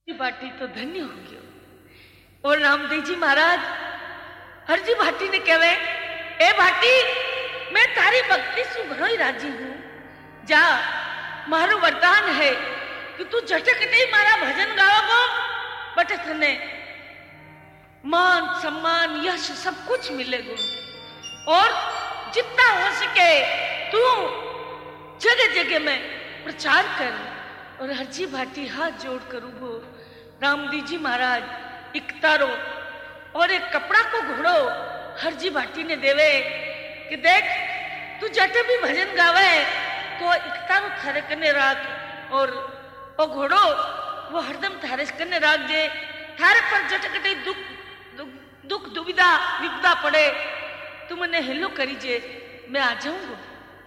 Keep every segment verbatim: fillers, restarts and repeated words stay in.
भाटी तो धन्य हो गयो। और रामदेव जी महाराज हरजी भाटी ने कहवे, ए भाटी मैं तारी भक्ति सु घणो ही राजी हूं। जा मारो वरदान है कि तू झटक नहीं मारा भजन गावगो, बट तने मान सम्मान यश सब कुछ मिलेगा। और जितना हो सके तू जगह जगह में प्रचार कर। और हरजी भाटी हाथ जोड़ कर उभो, रामदेव जी महाराज एक तारो और एक कपड़ा को घोड़ो हरजी भाटी ने देवे कि देख तू जटे भी भजन गावे तो एक तारो थारे कने राख, और वो घोड़ो वो हरदम थारे कने राख दे। थारे पर जटकटे दुख दुख दुख दुविधा विपदा पड़े तू मने हेलो करी जे, मैं आ जाऊंगा।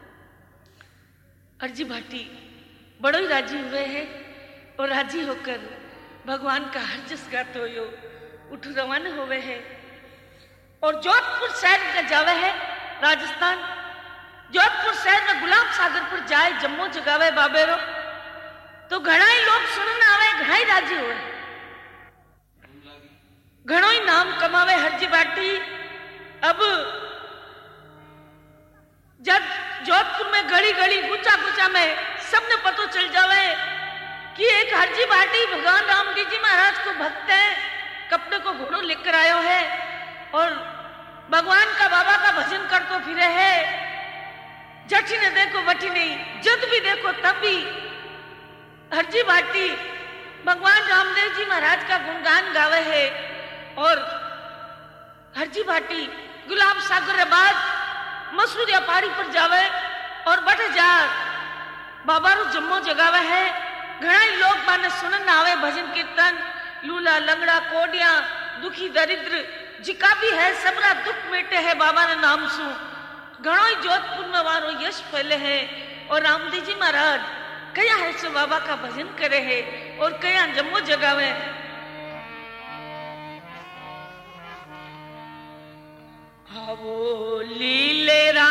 हरजी भाटी बड़ो ही राजी हुए हैं और राजी होकर भगवान का हर जस गाते हो उठ रवाना हुए हैं। और जोधपुर शहर में जावे है राजस्थान। जोधपुर शहर में गुलाब सागर पर जाए जम्मो जगावे बाबेरो तो घना ही लोग सुनने आवे, घना ही राजी हुए, घणो ही नाम कमावे हरजी भाटी। अब जब जोधपुर में गली गली गुचा गुचा में सबने पतो चल जावे कि एक हरजी भाटी भगवान रामदेव जी महाराज को भक्त है, कपड़े को घोड़ो लेकर आयो है और भगवान का बाबा का भजन कर तो फिरे है। जठी ने देखो बठी नहीं, जब भी देखो तब भी हरजी भाटी भगवान रामदेव जी महाराज का गुणगान गावे है। और हरजी भाटी गुलाब सागर बाद मसूरिया पहाड़ी पर जावे और बठ जा बाबा रू जम्मो जगावे है। घना ही लोग माने सुनन आवे भजन कीर्तन, लूला लंगड़ा कोडिया दुखी दरिद्र जिका भी है सबरा दुख मिटे है बाबा ने नाम सु। घणो ही जोधपुर में वारो यश फैले है। और रामदेव जी महाराज कया है सो बाबा का भजन करे है और कया जम्मो जगावे। आवो लीलेरा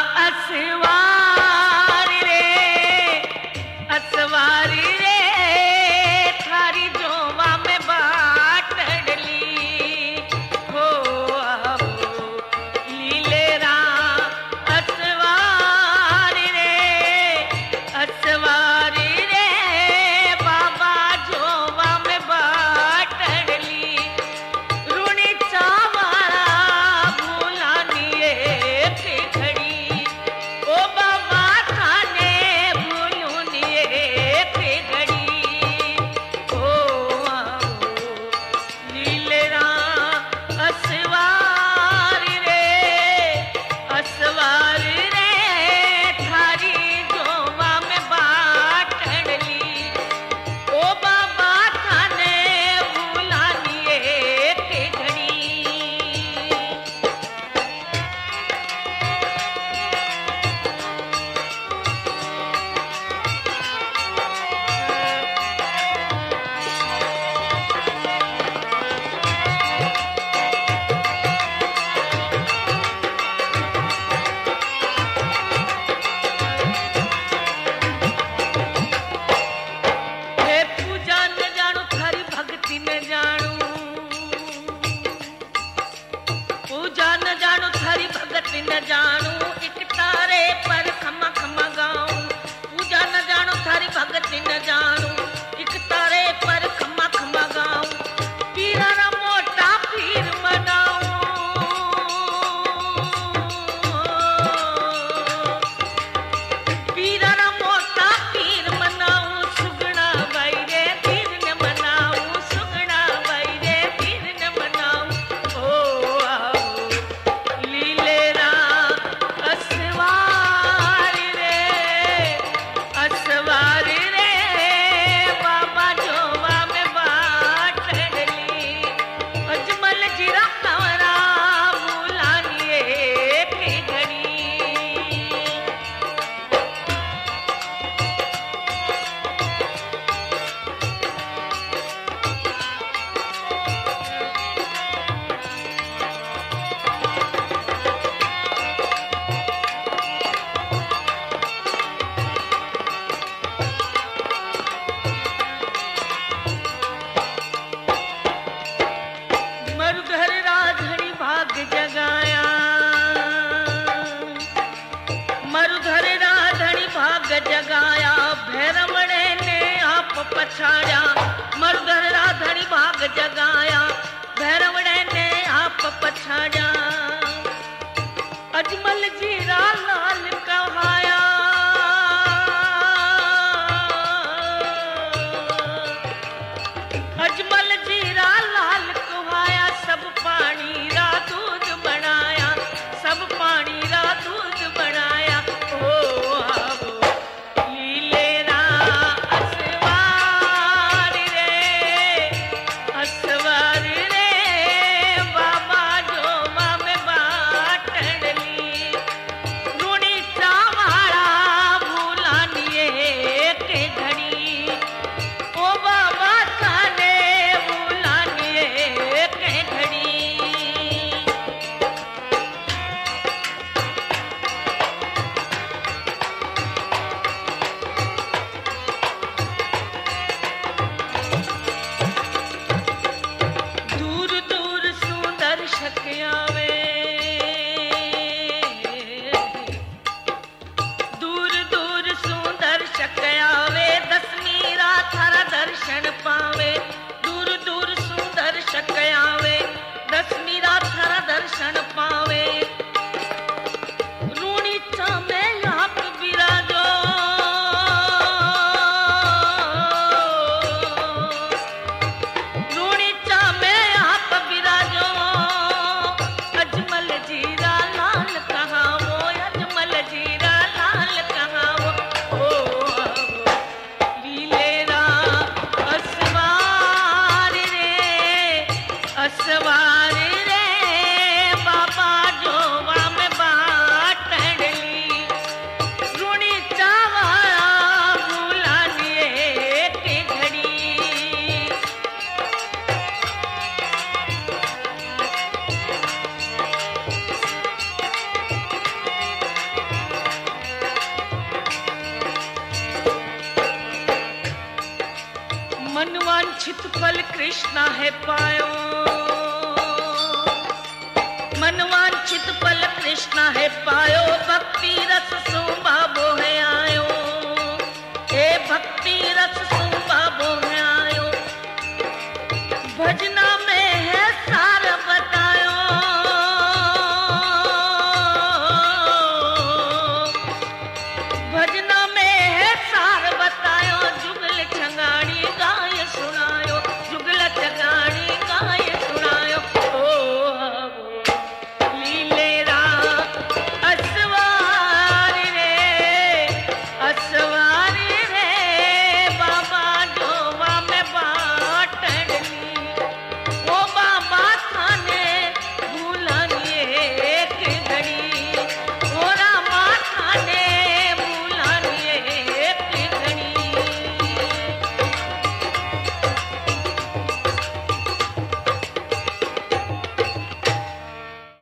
असवारी रे असवारी रे थारी जोवा में बाट डली हो। आवो लीलेरा असवारी रे असवारी रे बाबा जोवा में बाट डली रूणी चावारा न जानू एक तारे पर खमा खमा गाऊं। पूजा न जानो थारी भगति न जानू एक तारे पर खमा खमा गाऊं। पीरा ना मोटा पीर मनाऊं पीरा ना मोटा पीर मनाऊं। सुगना बाई रे पीर न मनाऊं सुगना बाई रे पीर न मनाऊं। ओ आओ लीलेरा असवारी रे असवारी रे मनवांछित फल कृष्णा है पायो, मनवांछित फल कृष्णा है पायो, भक्ति रस सो